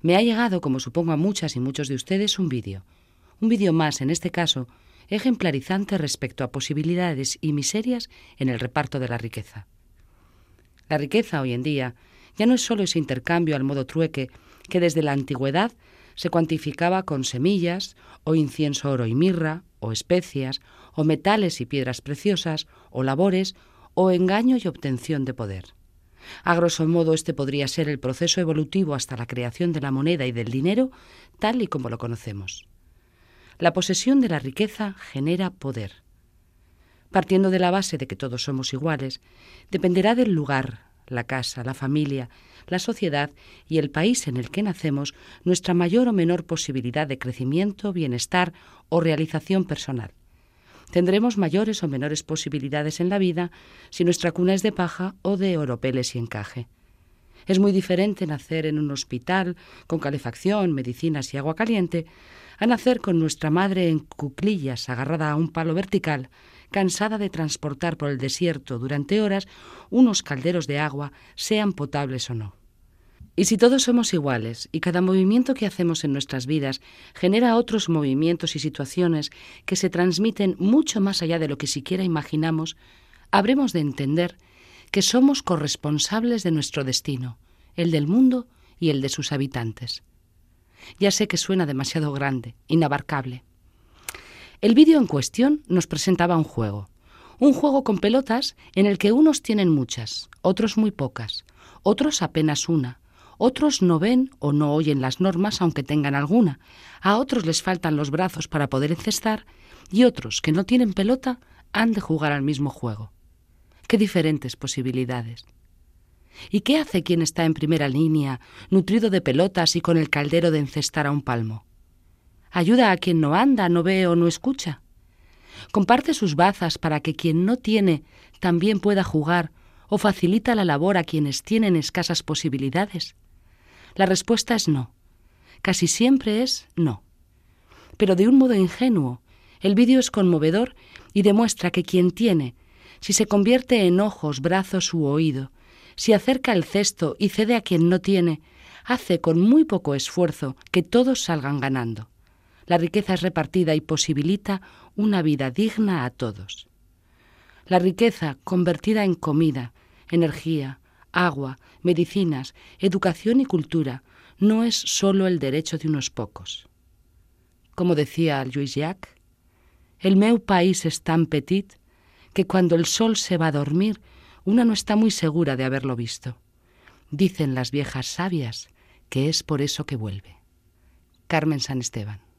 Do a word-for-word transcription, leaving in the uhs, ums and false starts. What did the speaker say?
Me ha llegado, como supongo a muchas y muchos de ustedes, un vídeo. Un vídeo más, en este caso, ejemplarizante respecto a posibilidades y miserias en el reparto de la riqueza. La riqueza hoy en día ya no es solo ese intercambio al modo trueque que desde la antigüedad se cuantificaba con semillas, o incienso, oro y mirra, o especias, o metales y piedras preciosas, o labores, o engaño y obtención de poder. A grosso modo, este podría ser el proceso evolutivo hasta la creación de la moneda y del dinero, tal y como lo conocemos. La posesión de la riqueza genera poder. Partiendo de la base de que todos somos iguales, dependerá del lugar, la casa, la familia, la sociedad y el país en el que nacemos nuestra mayor o menor posibilidad de crecimiento, bienestar o realización personal. Tendremos mayores o menores posibilidades en la vida si nuestra cuna es de paja o de oropeles y encaje. Es muy diferente nacer en un hospital con calefacción, medicinas y agua caliente a nacer con nuestra madre en cuclillas agarrada a un palo vertical, cansada de transportar por el desierto durante horas unos calderos de agua, sean potables o no. Y si todos somos iguales y cada movimiento que hacemos en nuestras vidas genera otros movimientos y situaciones que se transmiten mucho más allá de lo que siquiera imaginamos, habremos de entender que somos corresponsables de nuestro destino, el del mundo y el de sus habitantes. Ya sé que suena demasiado grande, inabarcable. El vídeo en cuestión nos presentaba un juego, un juego con pelotas en el que unos tienen muchas, otros muy pocas, otros apenas una, otros no ven o no oyen las normas aunque tengan alguna, a otros les faltan los brazos para poder encestar y otros que no tienen pelota han de jugar al mismo juego. ¡Qué diferentes posibilidades! ¿Y qué hace quien está en primera línea, nutrido de pelotas y con el caldero de encestar a un palmo? ¿Ayuda a quien no anda, no ve o no escucha? ¿Comparte sus bazas para que quien no tiene también pueda jugar o facilita la labor a quienes tienen escasas posibilidades? La respuesta es no. Casi siempre es no. Pero de un modo ingenuo, el vídeo es conmovedor y demuestra que quien tiene, si se convierte en ojos, brazos u oído, si acerca el cesto y cede a quien no tiene, hace con muy poco esfuerzo que todos salgan ganando. La riqueza es repartida y posibilita una vida digna a todos. La riqueza convertida en comida, energía, agua, medicinas, educación y cultura no es solo el derecho de unos pocos. Como decía Lluís Llach, el meu país es tan petit que cuando el sol se va a dormir una no está muy segura de haberlo visto. Dicen las viejas sabias que es por eso que vuelve. Carmen San Esteban.